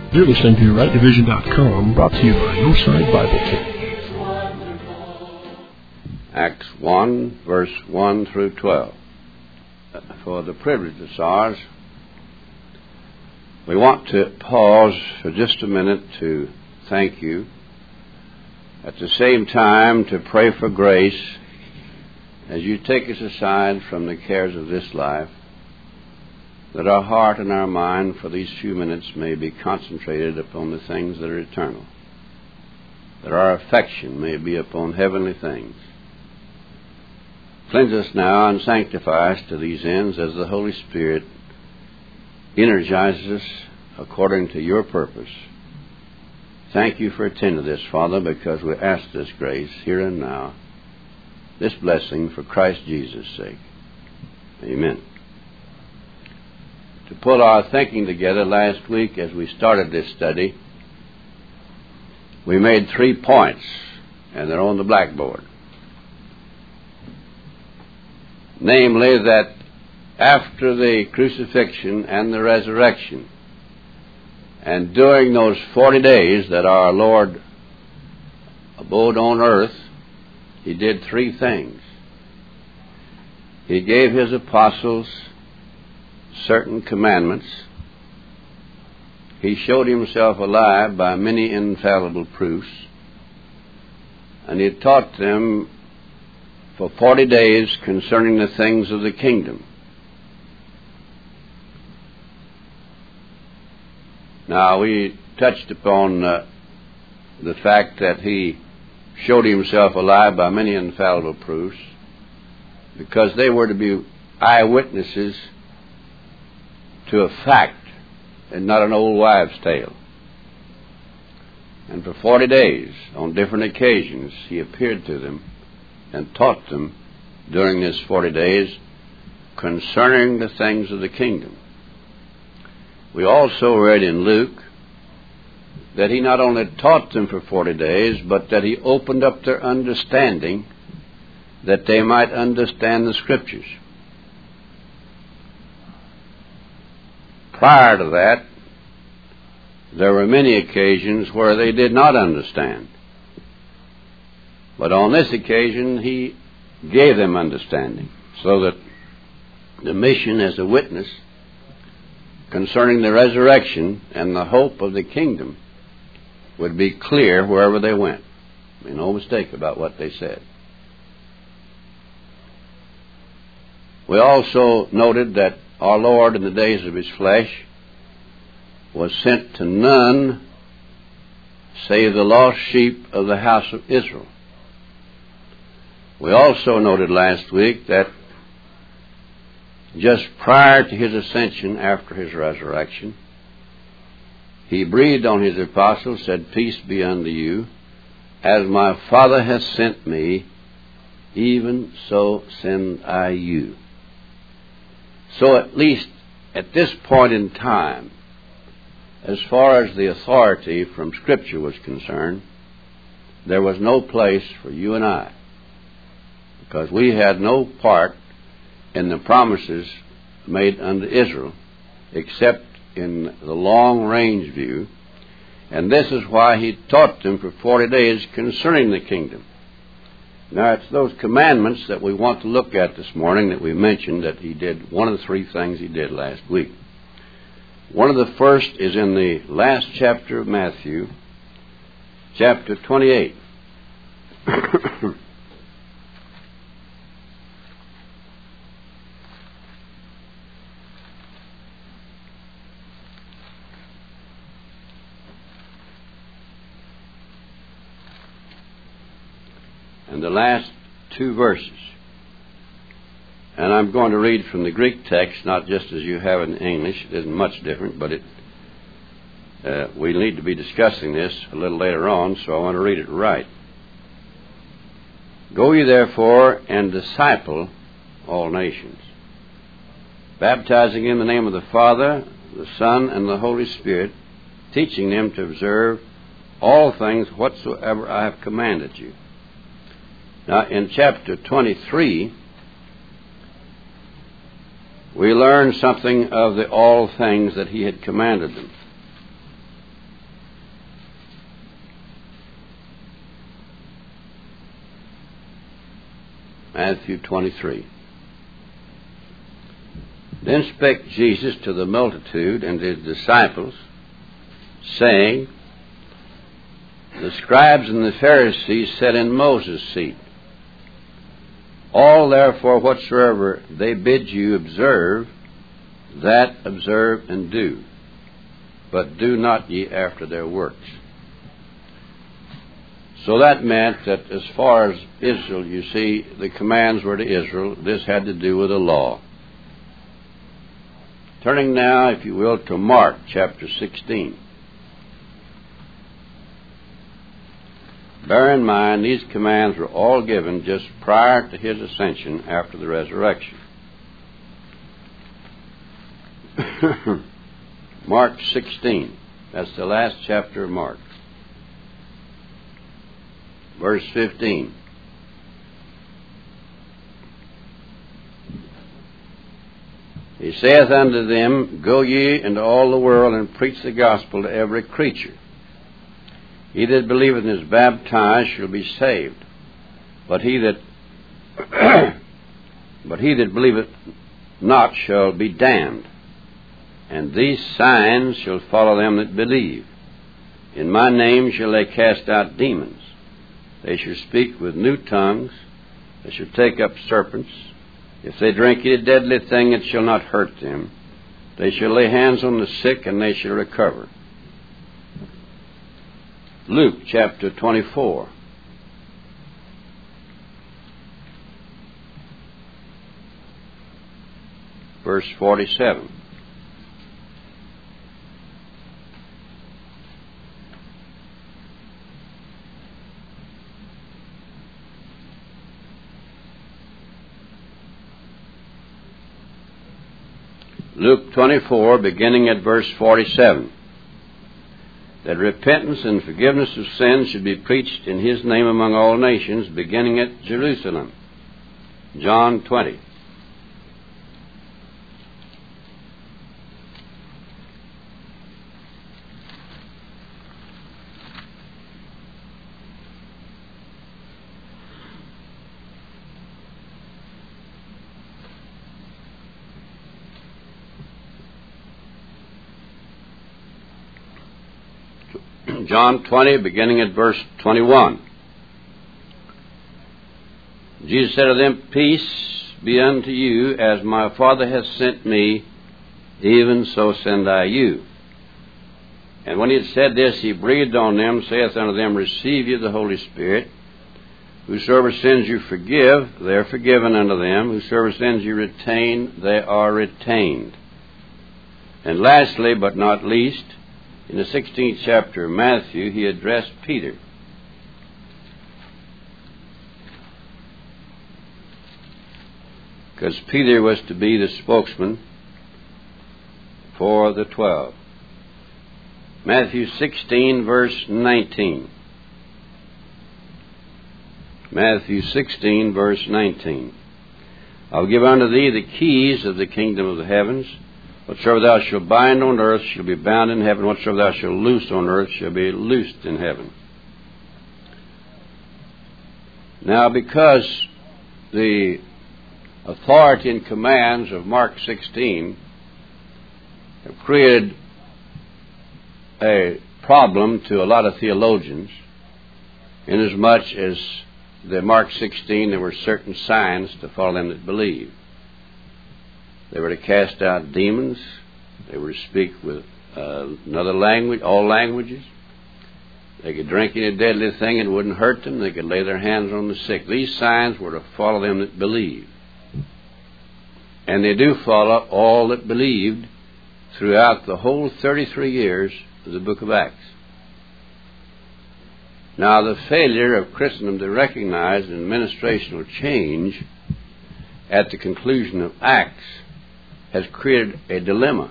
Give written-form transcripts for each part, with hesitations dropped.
You're listening to RightDivision.com, brought to you by Hillside Bible Church. Acts 1, verse 1 through 12. For the privilege is ours, we want to pause for just a minute to thank you. At the same time, to pray for grace as you take us aside from the cares of this life, that our heart and our mind for these few minutes may be concentrated upon the things that are eternal, that our affection may be upon heavenly things. Cleanse us now and sanctify us to these ends as the Holy Spirit energizes us according to your purpose. Thank you for attending to this, Father, because we ask this grace here and now, this blessing for Christ Jesus' sake. Amen. To put our thinking together last week as we started this study, we made 3 points, and they're on the blackboard. Namely, that after the crucifixion and the resurrection, and during those 40 days that our Lord abode on earth, He did 3 things. He gave His apostles certain commandments. He showed Himself alive by many infallible proofs. And He taught them for 40 days concerning the things of the kingdom. Now, we touched upon the fact that He showed Himself alive by many infallible proofs because they were to be eyewitnesses to a fact and not an old wives' tale. And for 40 days, on different occasions, He appeared to them and taught them during this 40 days concerning the things of the kingdom. We also read in Luke that He not only taught them for 40 days, but that He opened up their understanding that they might understand the Scriptures. Prior to that, there were many occasions where they did not understand. But on this occasion, He gave them understanding, so that the mission as a witness concerning the resurrection and the hope of the kingdom would be clear wherever they went. Be no mistake about what they said. We also noted that our Lord, in the days of His flesh, was sent to none save the lost sheep of the house of Israel. We also noted last week that just prior to His ascension, after His resurrection, He breathed on His apostles, said, "Peace be unto you. As my Father has sent me, even so send I you." So at least at this point in time, as far as the authority from Scripture was concerned, there was no place for you and I, because we had no part in the promises made unto Israel except in the long-range view, and this is why He taught them for 40 days concerning the kingdom. Now, it's those commandments that we want to look at this morning that we mentioned that He did, one of the 3 things He did last week. One of the first is in the last chapter of Matthew, chapter 28. And the last 2 verses. And I'm going to read from the Greek text, not just as you have in English. It isn't much different, but we need to be discussing this a little later on, so I want to read it right. "Go ye therefore and disciple all nations, baptizing in the name of the Father, the Son, and the Holy Spirit, teaching them to observe all things whatsoever I have commanded you." Now, in chapter 23, we learn something of the all things that He had commanded them. Matthew 23. Then spake Jesus to the multitude and his disciples, saying, The scribes and the Pharisees sat in Moses' seat. All therefore whatsoever they bid you observe, that observe and do. But do not ye after their works. So that meant that as far as Israel, you see, the commands were to Israel. This had to do with the law. Turning now, if you will, to Mark chapter 16. Bear in mind, these commands were all given just prior to his ascension after the resurrection. Mark 16. That's the last chapter of Mark. Verse 15. He saith unto them, Go ye into all the world and preach the gospel to every creature. He that believeth and is baptized shall be saved, but he that believeth not shall be damned. And these signs shall follow them that believe. In my name shall they cast out demons. They shall speak with new tongues. They shall take up serpents. If they drink any deadly thing, it shall not hurt them. They shall lay hands on the sick, and they shall recover. Luke chapter 24. Verse 47. Luke 24, beginning at verse 47. That repentance and forgiveness of sins should be preached in his name among all nations, beginning at Jerusalem. John 20. John 20, beginning at verse 21. Jesus said to them, Peace be unto you, as my Father hath sent me, even so send I you. And when he had said this, he breathed on them, saith unto them, Receive ye the Holy Spirit. Whosoever sins you forgive, they are forgiven unto them. Whosoever sins you retain, they are retained. And lastly, but not least, in the 16th chapter of Matthew, he addressed Peter. Because Peter was to be the spokesman for the 12. Matthew 16, verse 19. Matthew 16, verse 19. I'll give unto thee the keys of the kingdom of the heavens. Whatsoever thou shalt bind on earth shall be bound in heaven. Whatsoever thou shalt loose on earth shall be loosed in heaven. Now, because the authority and commands of Mark 16 have created a problem to a lot of theologians, inasmuch as the Mark 16 there were certain signs to follow them that believe. They were to cast out demons. They were to speak with another language, all languages. They could drink any deadly thing and it wouldn't hurt them. They could lay their hands on the sick. These signs were to follow them that believe. And they do follow all that believed throughout the whole 33 years of the book of Acts. Now, the failure of Christendom to recognize an administrational change at the conclusion of Acts has created a dilemma,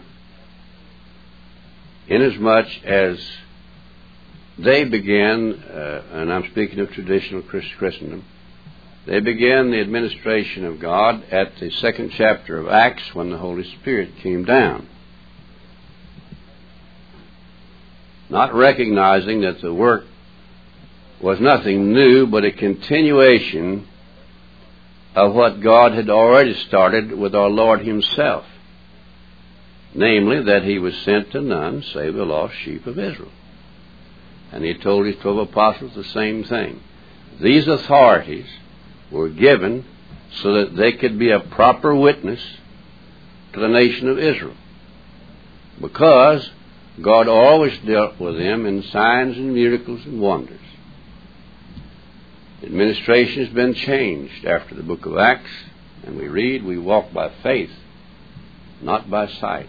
inasmuch as they began, and I'm speaking of traditional Christendom, they began the administration of God at the 2nd chapter of Acts when the Holy Spirit came down, not recognizing that the work was nothing new but a continuation of what God had already started with our Lord Himself, namely that He was sent to none save the lost sheep of Israel. And He told His 12 apostles the same thing. These authorities were given so that they could be a proper witness to the nation of Israel, because God always dealt with them in signs and miracles and wonders. The administration has been changed after the book of Acts, and we read, we walk by faith, not by sight.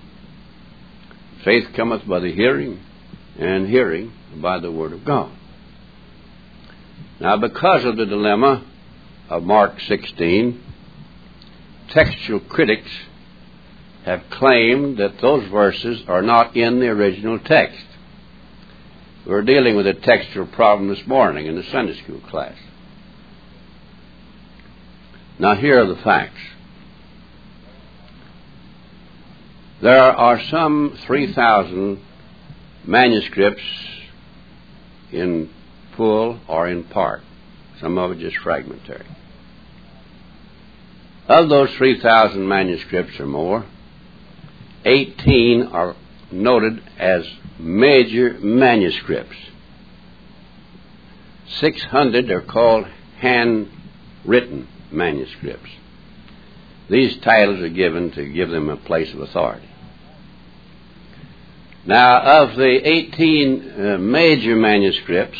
Faith cometh by the hearing, and hearing by the word of God. Now, because of the dilemma of Mark 16, textual critics have claimed that those verses are not in the original text. We were dealing with a textual problem this morning in the Sunday school class. Now, here are the facts. There are some 3,000 manuscripts in full or in part. Some of it just fragmentary. Of those 3,000 manuscripts or more, 18 are noted as major manuscripts. 600 are called handwritten manuscripts. These titles are given to give them a place of authority. Now, of the 18 major manuscripts,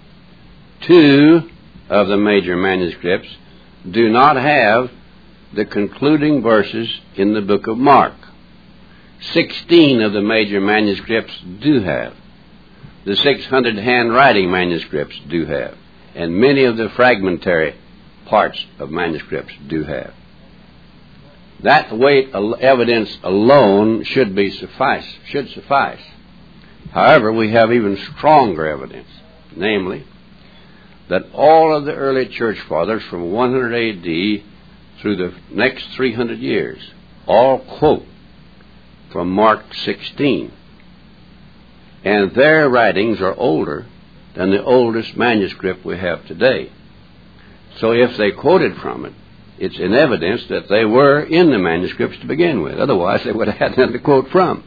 2 of the major manuscripts do not have the concluding verses in the book of Mark. 16 of the major manuscripts do have. The 600 handwriting manuscripts do have. And many of the fragmentary parts of manuscripts do have. That weight of evidence alone should suffice. However, we have even stronger evidence, namely, that all of the early church fathers from 100 A.D. through the next 300 years all quote from Mark 16. And their writings are older than the oldest manuscript we have today. So if they quoted from it, it's in evidence that they were in the manuscripts to begin with. Otherwise, they would have had nothing to quote from.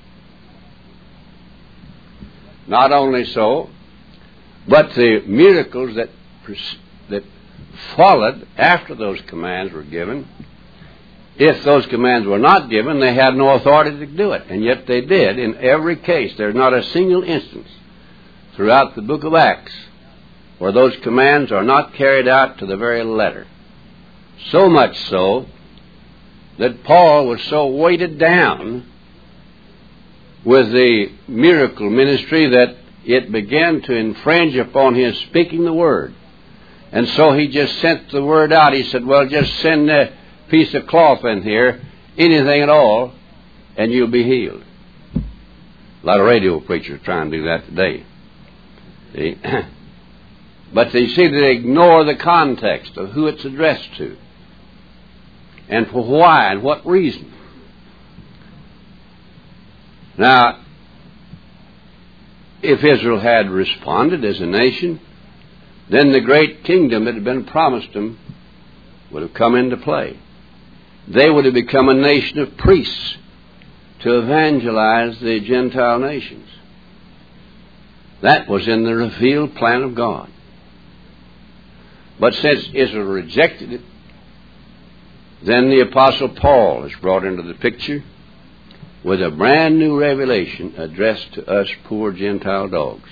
Not only so, but the miracles that followed after those commands were given, if those commands were not given, they had no authority to do it. And yet they did in every case. There's not a single instance throughout the book of Acts where those commands are not carried out to the very letter. So much so that Paul was so weighted down with the miracle ministry that it began to infringe upon his speaking the word. And so he just sent the word out. He said, well, just send a piece of cloth in here, anything at all, and you'll be healed. A lot of radio preachers try and do that today. See? But you see, they ignore the context of who it's addressed to, and for why and what reason. Now, if Israel had responded as a nation, then the great kingdom that had been promised them would have come into play. They would have become a nation of priests to evangelize the Gentile nations. That was in the revealed plan of God. But since Israel rejected it, then the Apostle Paul is brought into the picture with a brand new revelation addressed to us poor Gentile dogs,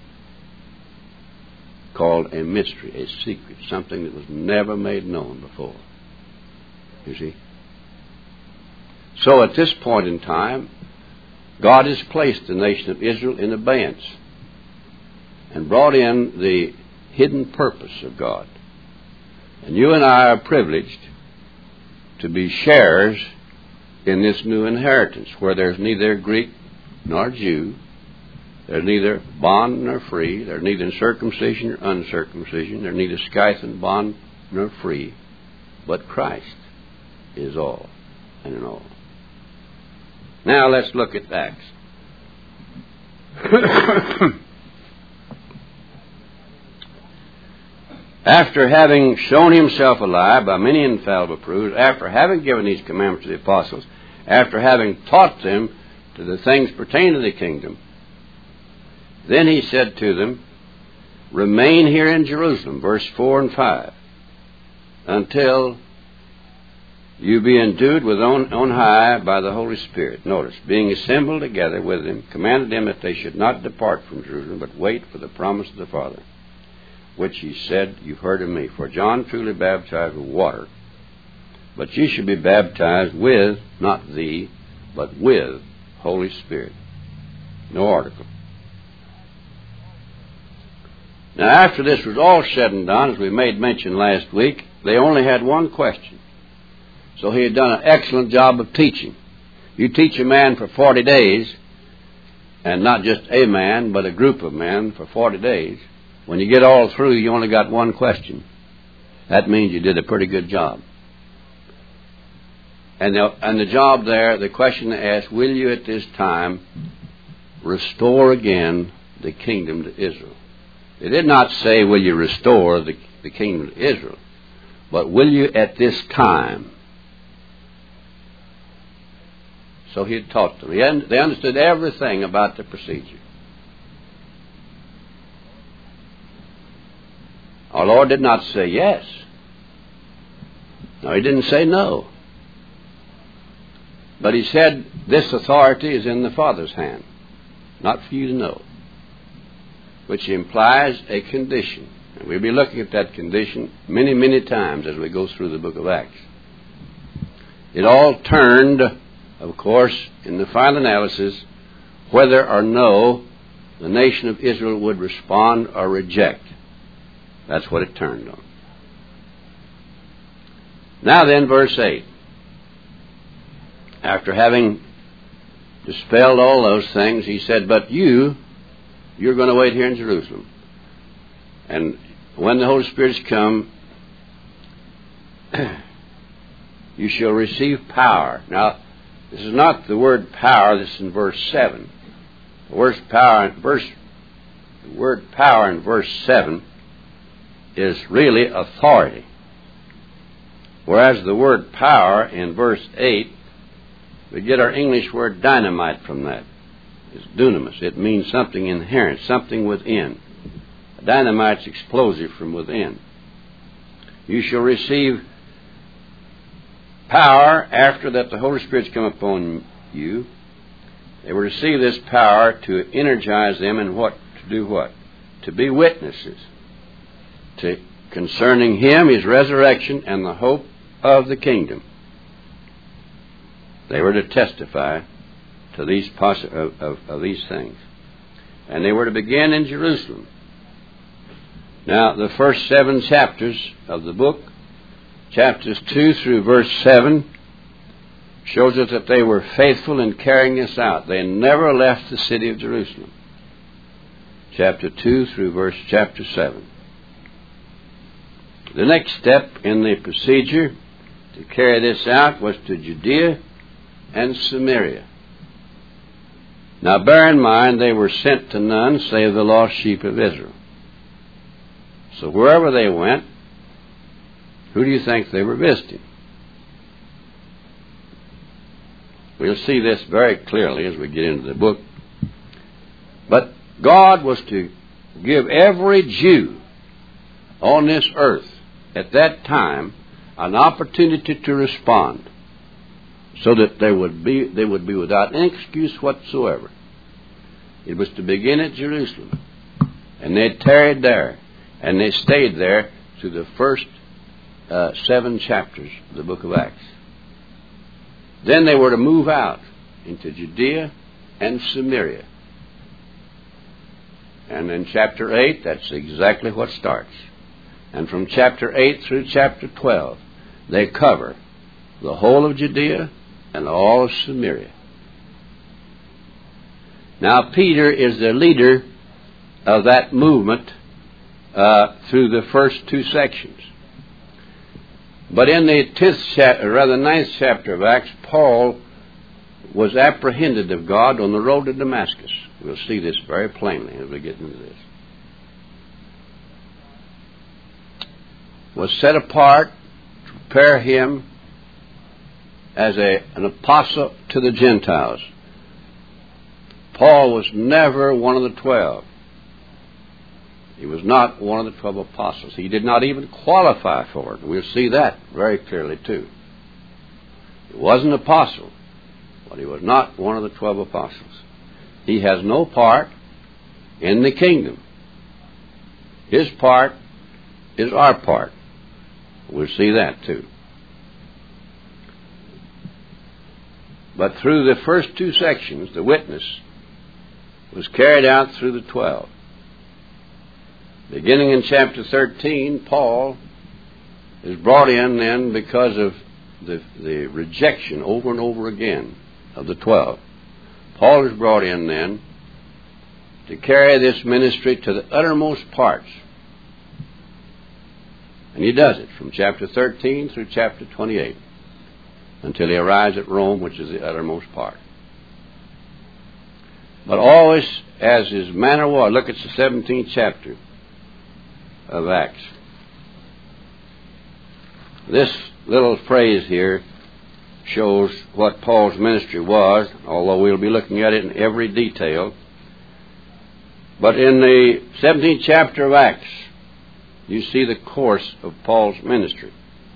called a mystery, a secret, something that was never made known before. You see? So at this point in time, God has placed the nation of Israel in abeyance and brought in the hidden purpose of God. And you and I are privileged to be sharers in this new inheritance, where there's neither Greek nor Jew, there's neither bond nor free, there's neither circumcision nor uncircumcision, there's neither Scythian bond nor free, but Christ is all and in all. Now let's look at Acts. after having shown himself alive by many infallible proofs, after having given these commandments to the apostles, after having taught them to the things pertaining to the kingdom, then he said to them, remain here in Jerusalem, verse 4 and 5, until you be endued with on high by the Holy Spirit. Notice, being assembled together with them, commanded them that they should not depart from Jerusalem, but wait for the promise of the Father, which he said, you've heard of me. For John truly baptized with water, but ye shall be baptized with, not the, but with Holy Spirit. No article. Now, after this was all said and done, as we made mention last week, they only had one question. So he had done an excellent job of teaching. You teach a man for 40 days, and not just a man, but a group of men for 40 days. When you get all through, you only got one question. That means you did a pretty good job. And the job there, the question they asked, will you at this time restore again the kingdom to Israel? They did not say, will you restore the kingdom to Israel, but will you at this time? So he had taught them. They understood everything about the procedure. Our Lord did not say yes. No, he didn't say no. But he said, this authority is in the Father's hand, not for you to know, which implies a condition. And we'll be looking at that condition many, many times as we go through the book of Acts. It all turned, of course, in the final analysis, whether or no the nation of Israel would respond or reject. That's what it turned on. Now then, verse 8. After having dispelled all those things, he said, but you're going to wait here in Jerusalem. And when the Holy Spirit has come, you shall receive power. Now, this is not the word power that's in verse 7. The word power in verse 7 is really authority. Whereas the word power in verse 8, we get our English word dynamite from that. It's dunamis. It means something inherent, something within. Dynamite's explosive from within. You shall receive power after that the Holy Spirit's come upon you. They will receive this power to energize them in what? To do what? To be witnesses concerning Him, His resurrection, and the hope of the kingdom. They were to testify to these of these things. And they were to begin in Jerusalem. Now, the first 7 chapters of the book, chapters 2 through verse 7, shows us that they were faithful in carrying this out. They never left the city of Jerusalem. Chapter 2 through chapter 7. The next step in the procedure to carry this out was to Judea and Samaria. Now, bear in mind, they were sent to none save the lost sheep of Israel. So wherever they went, who do you think they were visiting? We'll see this very clearly as we get into the book. But God was to give every Jew on this earth at that time an opportunity to respond, so that they would be without any excuse whatsoever. It was to begin at Jerusalem, and they tarried there, and they stayed there through the first 7 chapters of the book of Acts. Then they were to move out into Judea and Samaria. And in chapter 8, that's exactly what starts. And from chapter 8 through chapter 12, they cover the whole of Judea and all of Samaria. Now, Peter is the leader of that movement through the first 2 sections. But in the 9th chapter of Acts, Paul was apprehended of God on the road to Damascus. We'll see this very plainly as we get into this. was set apart to prepare him as an apostle to the Gentiles. Paul was never one of the 12. He was not one of the 12 apostles. He did not even qualify for it. We'll see that very clearly too. He was an apostle, but he was not one of the 12 apostles. He has no part in the kingdom. His part is our part. We'll see that too. But through the first two sections, the witness was carried out through the 12. Beginning in chapter 13, Paul is brought in then because of the rejection over and over again of the 12. Paul is brought in then to carry this ministry to the uttermost parts. And he does it from chapter 13 through chapter 28 until he arrives at Rome, which is the uttermost part. But always as his manner was. Look at the 17th chapter of Acts. This little phrase here shows what Paul's ministry was, although we'll be looking at it in every detail. But in the 17th chapter of Acts, you see the course of Paul's ministry.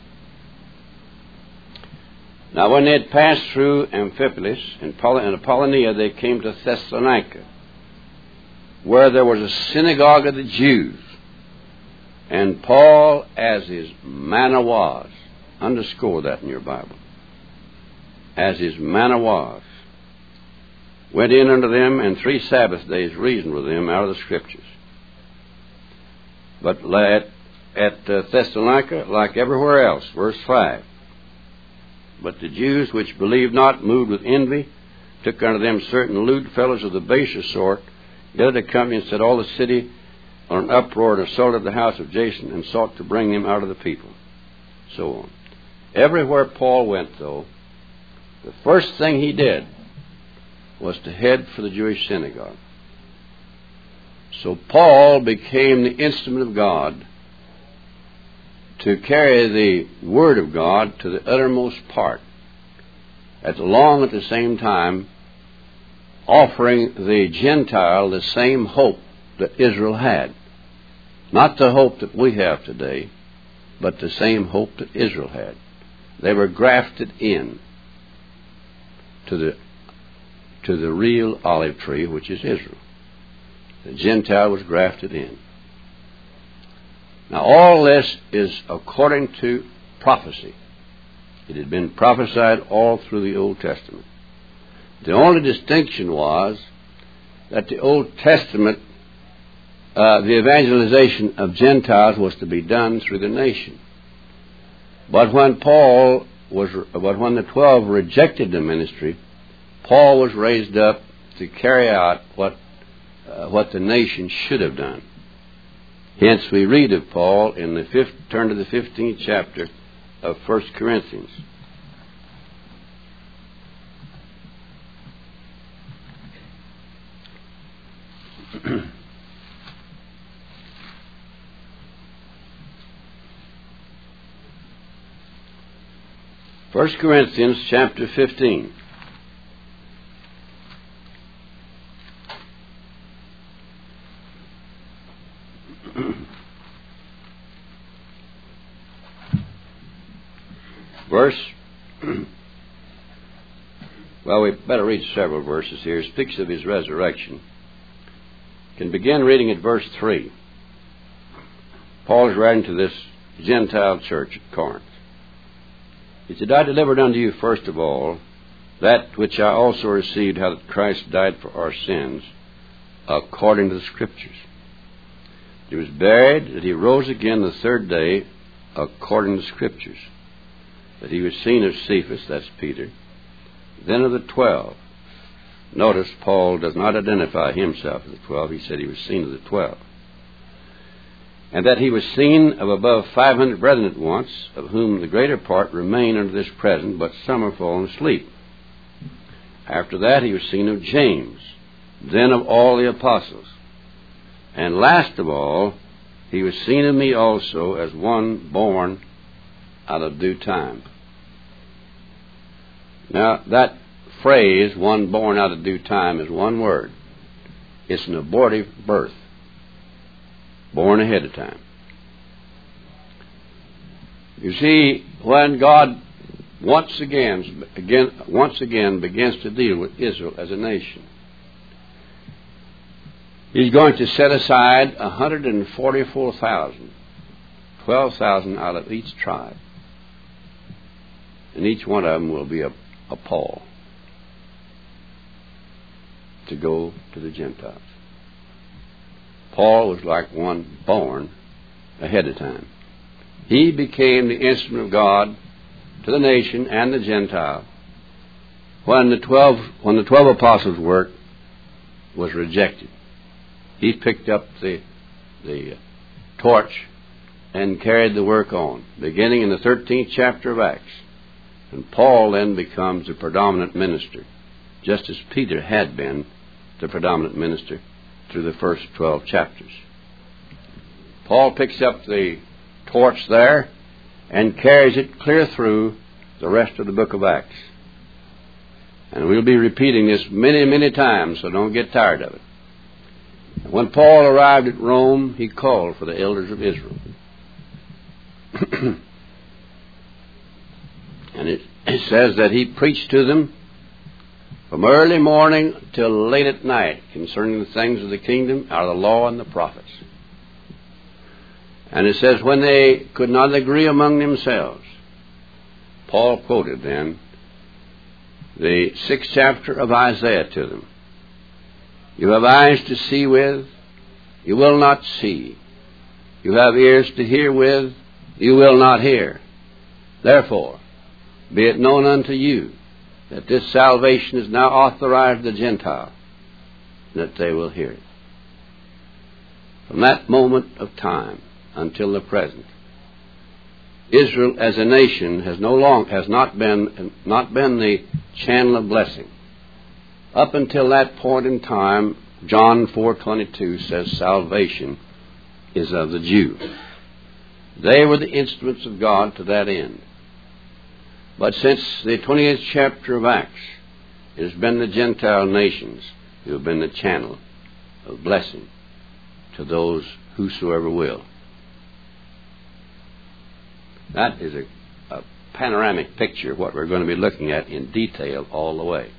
Now, when they had passed through Amphipolis and Apollonia, they came to Thessalonica, where there was a synagogue of the Jews. And Paul, as his manner was, underscore that in your Bible, as his manner was, went in unto them, and 3 Sabbath days reasoned with them out of the Scriptures. But at Thessalonica, like everywhere else, verse 5, but the Jews which believed not, moved with envy, took unto them certain lewd fellows of the baser sort, gathered a company and set all the city on an uproar, and assaulted the house of Jason, and sought to bring him out of the people. So on. Everywhere Paul went, though, the first thing he did was to head for the Jewish synagogue. So Paul became the instrument of God to carry the Word of God to the uttermost part, along at the same time offering the Gentile the same hope that Israel had. Not the hope that we have today, but the same hope that Israel had. They were grafted in to the real olive tree, which is Israel. The Gentile was grafted in. Now, all this is according to prophecy. It had been prophesied all through the Old Testament. The only distinction was that the Old Testament, the evangelization of Gentiles was to be done through the nation. But when the 12 rejected the ministry, Paul was raised up to carry out what the nation should have done. Hence, we read of Paul in turn to the 15th chapter of 1 Corinthians. First Corinthians chapter 15. Well, we better read several verses here. It speaks of his resurrection. Can begin reading at verse 3. Paul is writing to this Gentile church at Corinth. He said, I delivered unto you first of all that which I also received, how that Christ died for our sins, according to the Scriptures. He was buried, that he rose again the third day, according to the Scriptures. That he was seen of Cephas, that's Peter, then of the 12. Notice Paul does not identify himself as the 12. He said he was seen of the 12. And that he was seen of above 500 brethren at once, of whom the greater part remain unto this present, but some are fallen asleep. After that he was seen of James, then of all the apostles. And last of all, he was seen of me also as one born out of due time. Now, that phrase, one born out of due time, is one word. It's an abortive birth, born ahead of time. You see, when God once again begins to deal with Israel as a nation, He's going to set aside 144,000, 12,000 out of each tribe. And each one of them will be a Paul to go to the Gentiles. Paul was like one born ahead of time. He became the instrument of God to the nation and the Gentile when the 12 apostles' work was rejected. He picked up the torch and carried the work on, beginning in the 13th chapter of Acts. And Paul then becomes the predominant minister, just as Peter had been the predominant minister through the first 12 chapters. Paul picks up the torch there and carries it clear through the rest of the book of Acts. And we'll be repeating this many, many times, so don't get tired of it. When Paul arrived at Rome, he called for the elders of Israel. And it says that he preached to them from early morning till late at night concerning the things of the kingdom out of the law and the prophets. And it says when they could not agree among themselves, Paul quoted then the 6th chapter of Isaiah to them. You have eyes to see with, you will not see. You have ears to hear with, you will not hear. Therefore, be it known unto you that this salvation is now authorized to the Gentile, that they will hear it. From that moment of time until the present, Israel as a nation has not been the channel of blessing. Up until that point in time, John 4:22 says salvation is of the Jew. They were the instruments of God to that end. But since the 20th chapter of Acts, it has been the Gentile nations who have been the channel of blessing to those whosoever will. That is a panoramic picture of what we're going to be looking at in detail all the way.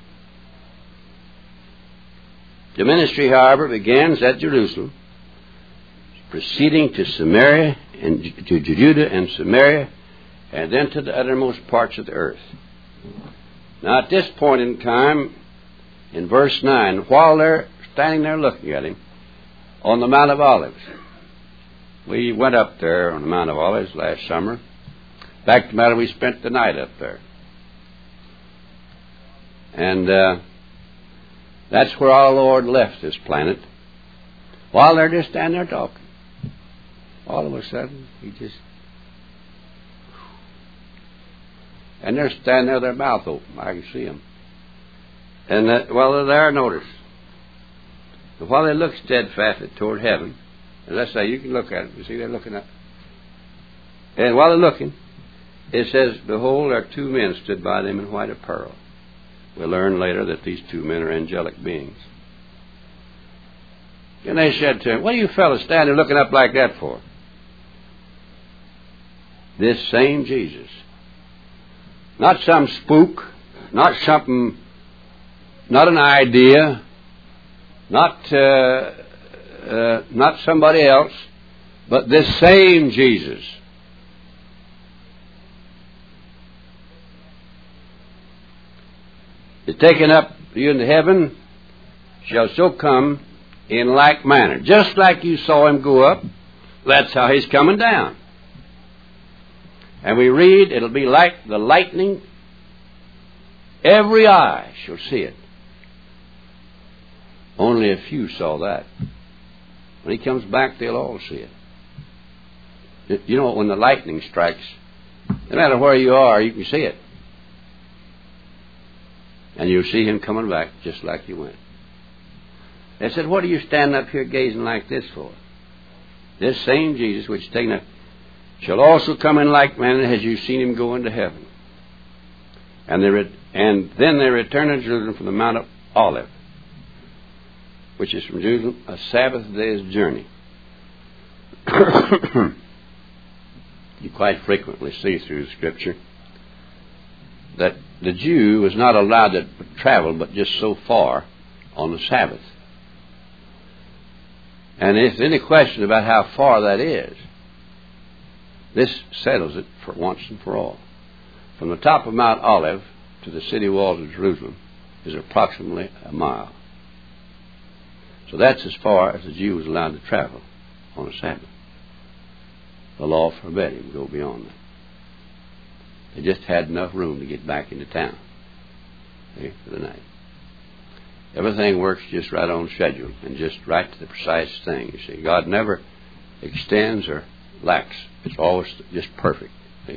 The ministry, however, begins at Jerusalem, proceeding to Samaria and to Judah and Samaria, and then to the uttermost parts of the earth. Now, at this point in time, in verse 9, while they're standing there looking at him on the Mount of Olives, we went up there on the Mount of Olives last summer. Fact of the matter, we spent the night up there. And that's where our Lord left this planet. While they're just standing there talking, all of a sudden, He just... And they're standing there, their mouth open. I can see them. And while they're there, notice. And while they look steadfastly toward heaven, and let's say you can look at it. You see they're looking up. And while they're looking, it says, behold, there 2 men stood by them in white apparel. We'll learn later that these 2 men are angelic beings. And they said to him, what are you fellows standing looking up like that for? This same Jesus. Not some spook, not something, not an idea, not somebody else, but this same Jesus. Is taken up you into heaven, shall so come in like manner. Just like you saw Him go up, that's how He's coming down. And we read, it'll be like the lightning. Every eye shall see it. Only a few saw that. When He comes back, they'll all see it. You know, when the lightning strikes, no matter where you are, you can see it. And you'll see Him coming back just like He went. They said, what are you standing up here gazing like this for? this same Jesus which is taken up, shall also come in like manner as you've seen him go into heaven. And then they returned to Jerusalem from the Mount of Olives, which is from Jerusalem a Sabbath day's journey. You quite frequently see through Scripture that the Jew was not allowed to travel but just so far on the Sabbath. And if there's any question about how far that is, this settles it for once and for all. From the top of Mount Olive to the city walls of Jerusalem is approximately a mile. So that's as far as the Jew was allowed to travel on a Sabbath. The law forbade him to go beyond that. They just had enough room to get back into town for the night. Everything works just right on schedule and just right to the precise thing. You see, God never extends or lacks. It's always just perfect. See?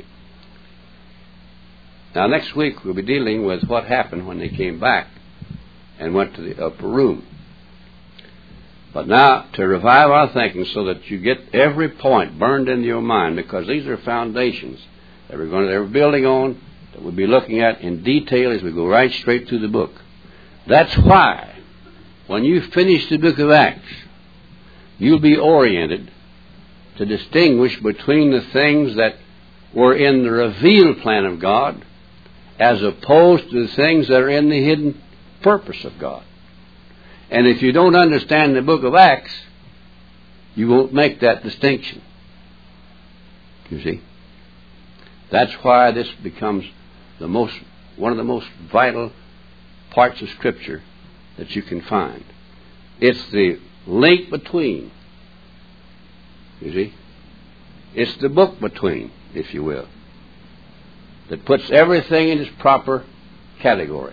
Now, next week we'll be dealing with what happened when they came back and went to the upper room. But now, to revive our thinking so that you get every point burned into your mind, because these are foundations that we're building on, that we'll be looking at in detail as we go right straight through the book. That's why, when you finish the book of Acts, you'll be oriented to distinguish between the things that were in the revealed plan of God as opposed to the things that are in the hidden purpose of God. And if you don't understand the book of Acts, you won't make that distinction. You see? That's why this becomes one of the most vital parts of Scripture that you can find. It's the link between. You see? It's the book between, if you will, that puts everything in its proper category.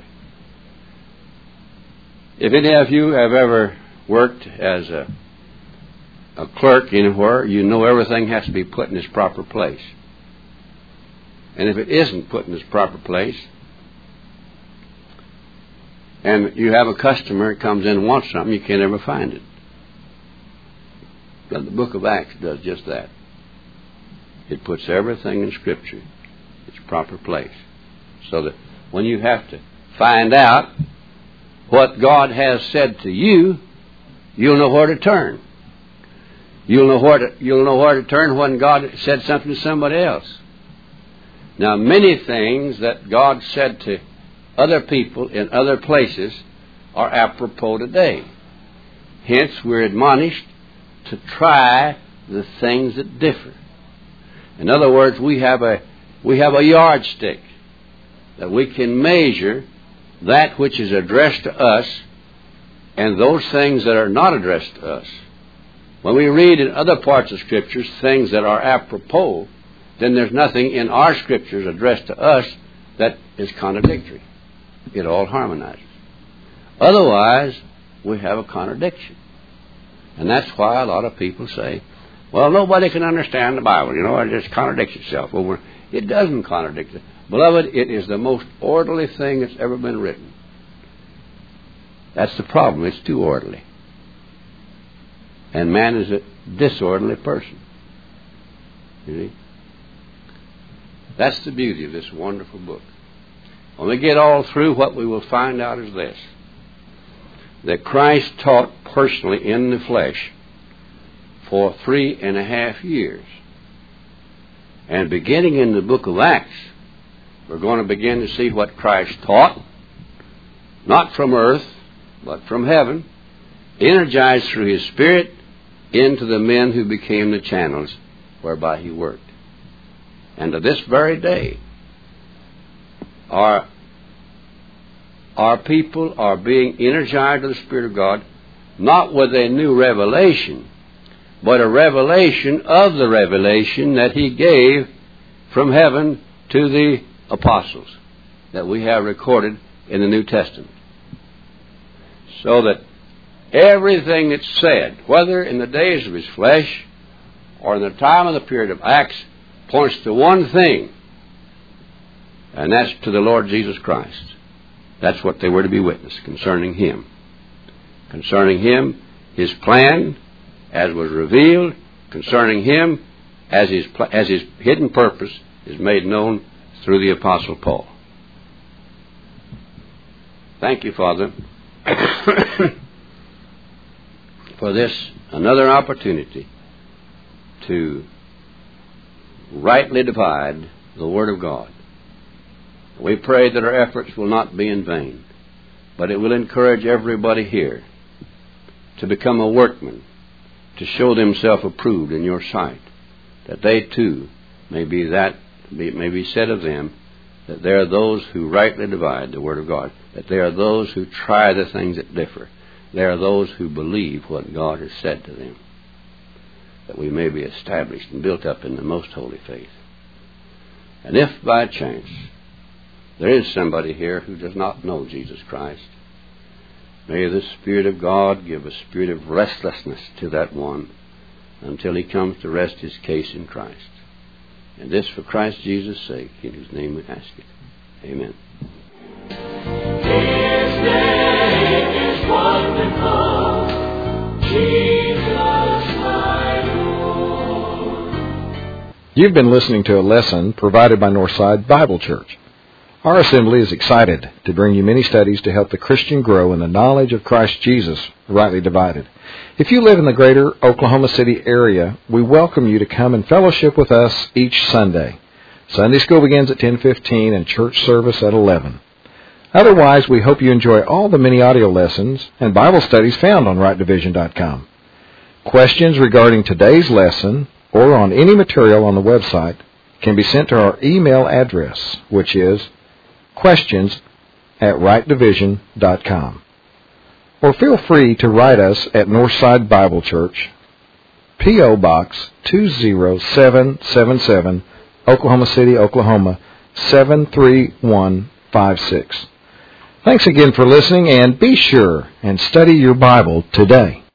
If any of you have ever worked as a clerk anywhere, you know everything has to be put in its proper place. And if it isn't put in its proper place, and you have a customer that comes in and wants something, you can't ever find it. But the book of Acts does just that. It puts everything in Scripture in its proper place. So that when you have to find out what God has said to you, you'll know where to turn. You'll know where to turn when God said something to somebody else. Now, many things that God said to other people in other places are apropos today. Hence, we're admonished to try the things that differ. In other words, we have a yardstick that we can measure that which is addressed to us and those things that are not addressed to us. When we read in other parts of Scriptures things that are apropos, then there's nothing in our Scriptures addressed to us that is contradictory. It all harmonizes. Otherwise, we have a contradiction. And that's why a lot of people say, well, nobody can understand the Bible. It just contradicts itself. Well, it doesn't contradict it. Beloved, it is the most orderly thing that's ever been written. That's the problem. It's too orderly. And man is a disorderly person. You see? That's the beauty of this wonderful book. When we get all through, what we will find out is this: that Christ taught personally in the flesh for 3.5 years. And beginning in the book of Acts, we're going to begin to see what Christ taught, not from earth, but from heaven, energized through His Spirit into the men who became the channels whereby He worked. And to this very day, our people are being energized by the Spirit of God, not with a new revelation, but a revelation of the revelation that He gave from heaven to the apostles that we have recorded in the New Testament. So that everything that's said, whether in the days of His flesh or in the time of the period of Acts, points to one thing, and that's to the Lord Jesus Christ. That's what they were to be witness concerning Him. Concerning Him, His plan, as was revealed, concerning him as his hidden purpose is made known through the Apostle Paul. Thank you, Father, for this another opportunity to rightly divide the Word of God. We pray that our efforts will not be in vain, but it will encourage everybody here to become a workman, to show themselves approved in your sight, that they too may be said of them that they are those who rightly divide the Word of God, that they are those who try the things that differ, they are those who believe what God has said to them, that we may be established and built up in the most holy faith. And if by chance there is somebody here who does not know Jesus Christ, may the Spirit of God give a spirit of restlessness to that one until he comes to rest his case in Christ. And this for Christ Jesus' sake, in whose name we ask it. Amen. His name is wonderful, Jesus my Lord. You've been listening to a lesson provided by Northside Bible Church. Our assembly is excited to bring you many studies to help the Christian grow in the knowledge of Christ Jesus, rightly divided. If you live in the greater Oklahoma City area, we welcome you to come and fellowship with us each Sunday. Sunday school begins at 10:15 and church service at 11. Otherwise, we hope you enjoy all the many audio lessons and Bible studies found on rightdivision.com. Questions regarding today's lesson or on any material on the website can be sent to our email address, which is questions@rightdivision.com. Or feel free to write us at Northside Bible Church, P.O. Box 20777, Oklahoma City, Oklahoma 73156. Thanks again for listening, and be sure and study your Bible today.